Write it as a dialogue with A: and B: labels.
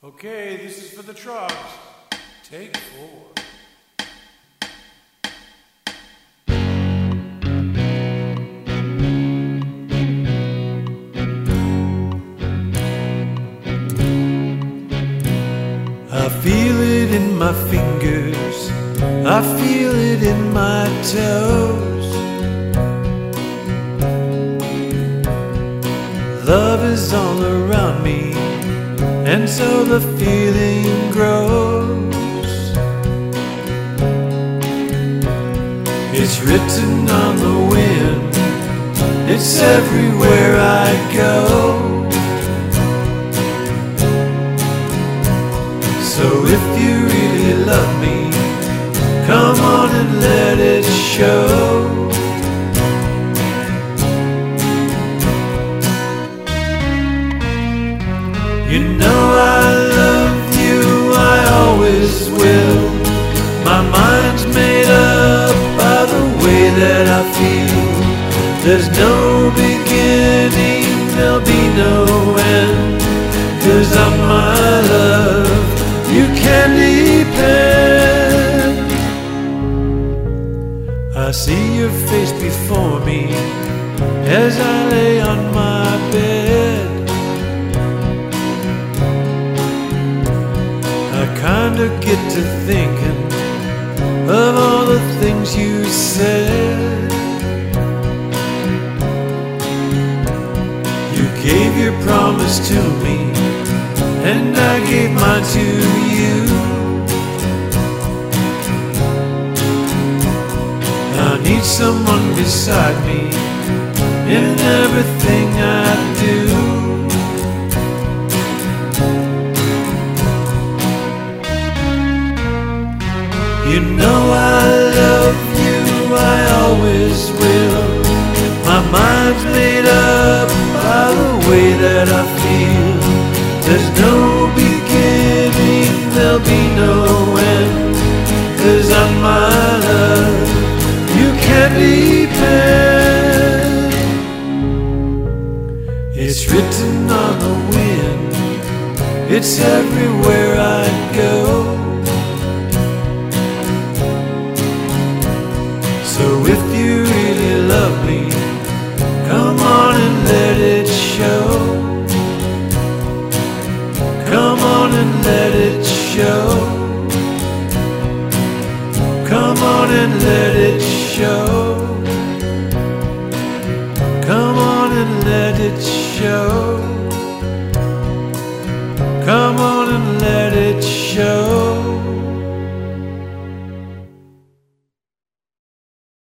A: Okay, this is for the Troggs. Take 4.
B: I feel it in my fingers, I feel it in my toes. Love is all around me, and so the feeling grows. It's written on the wind, it's everywhere I go. So if you really love me, come on and let it show. You know I love you, I always will. My mind's made up by the way that I feel. There's no beginning, there'll be no end, 'cause I'm my love, you can depend. I see your face before me as I lay on my bed. I kinda get to thinking of all the things you said. You gave your promise to me, and I gave mine to you. I need someone beside me in everything I do. You know I love you, I always will. My mind's made up by the way that I feel. There's no beginning, there'll be no end, 'cause I'm my love, you can depend. It's written on the wind, it's everywhere I go. So if you really love me, come on and let it show. Come on and let it show. Come on and let it show. Come on and let it show. Come on and let it show.